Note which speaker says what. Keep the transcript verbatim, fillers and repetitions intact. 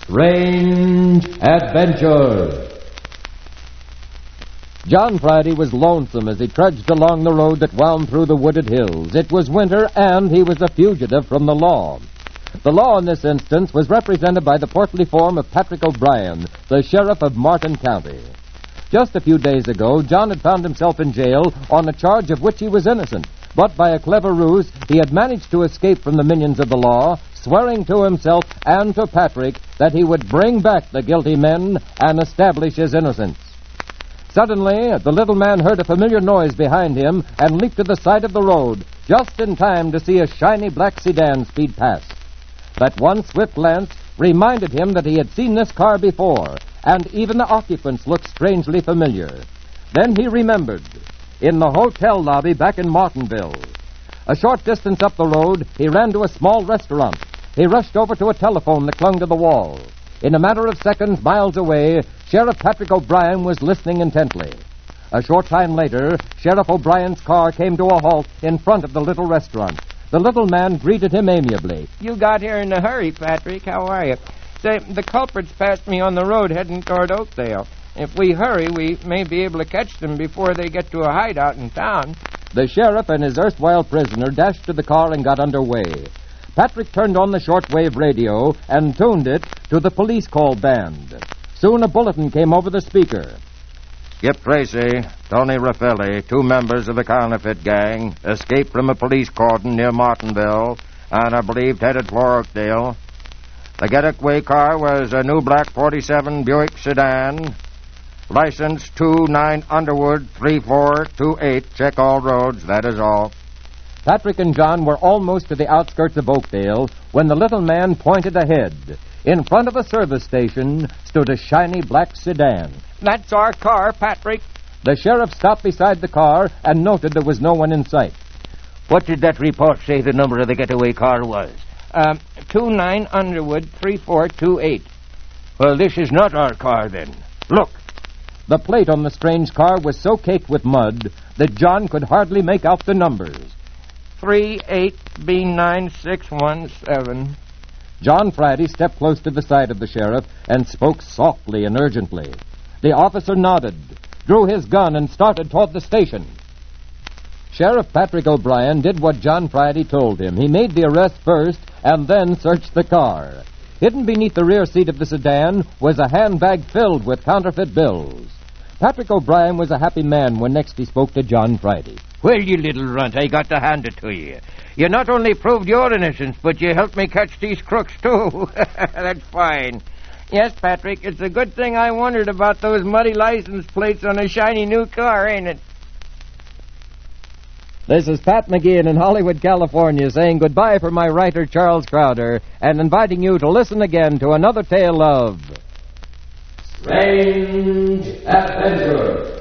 Speaker 1: Strange Adventure. John Friday was lonesome as he trudged along the road that wound through the wooded hills. It was winter, and he was a fugitive from the law. The law in this instance was represented by the portly form of Patrick O'Brien, the sheriff of Martin County. Just a few days ago, John had found himself in jail on a charge of which he was innocent, but by a clever ruse, he had managed to escape from the minions of the law, swearing to himself and to Patrick that he would bring back the guilty men and establish his innocence. Suddenly, the little man heard a familiar noise behind him and leaped to the side of the road, just in time to see a shiny black sedan speed past. That one swift glance reminded him that he had seen this car before, and even the occupants looked strangely familiar. Then he remembered. In the hotel lobby back in Martinville. A short distance up the road, he ran to a small restaurant. He rushed over to a telephone that clung to the wall. In a matter of seconds, miles away, Sheriff Patrick O'Brien was listening intently. A short time later, Sheriff O'Brien's car came to a halt in front of the little restaurant. The little man greeted him amiably.
Speaker 2: You got here in a hurry, Patrick. How are you? Say, the culprits passed me on the road heading toward Oakdale. If we hurry, we may be able to catch them before they get to a hideout in town.
Speaker 1: The sheriff and his erstwhile prisoner dashed to the car and got underway. Patrick turned on the shortwave radio and tuned it to the police call band. Soon a bulletin came over the speaker.
Speaker 3: Skip Tracy, Tony Raffelli, two members of the counterfeit gang, escaped from a police cordon near Martinville and are believed headed for Oakdale. The getaway car was a new black forty-seven Buick sedan. License two nine Underwood three four two eight. Check all roads, that is all.
Speaker 1: Patrick and John were almost to the outskirts of Oakdale when the little man pointed ahead. In front of a service station stood a shiny black sedan.
Speaker 2: That's our car, Patrick.
Speaker 1: The sheriff stopped beside the car and noted there was no one in sight.
Speaker 4: What did that report say the number of the getaway car was?
Speaker 2: Um, two nine Underwood three four two eight.
Speaker 4: Well, this is not our car, then. Look.
Speaker 1: The plate on the strange car was so caked with mud that John could hardly make out the numbers.
Speaker 2: three eight B nine six one seven.
Speaker 1: John Friday stepped close to the side of the sheriff and spoke softly and urgently. The officer nodded, drew his gun, and started toward the station. Sheriff Patrick O'Brien did what John Friday told him. He made the arrest first and then searched the car. Hidden beneath the rear seat of the sedan was a handbag filled with counterfeit bills. Patrick O'Brien was a happy man when next he spoke to John Friday.
Speaker 4: Well, you little runt, I got to hand it to you. You not only proved your innocence, but you helped me catch these crooks, too. That's fine.
Speaker 2: Yes, Patrick, it's a good thing I wondered about those muddy license plates on a shiny new car, ain't it?
Speaker 1: This is Pat McGeehan in Hollywood, California, saying goodbye for my writer, Charles Crowder, and inviting you to listen again to another tale of Strange Adventure.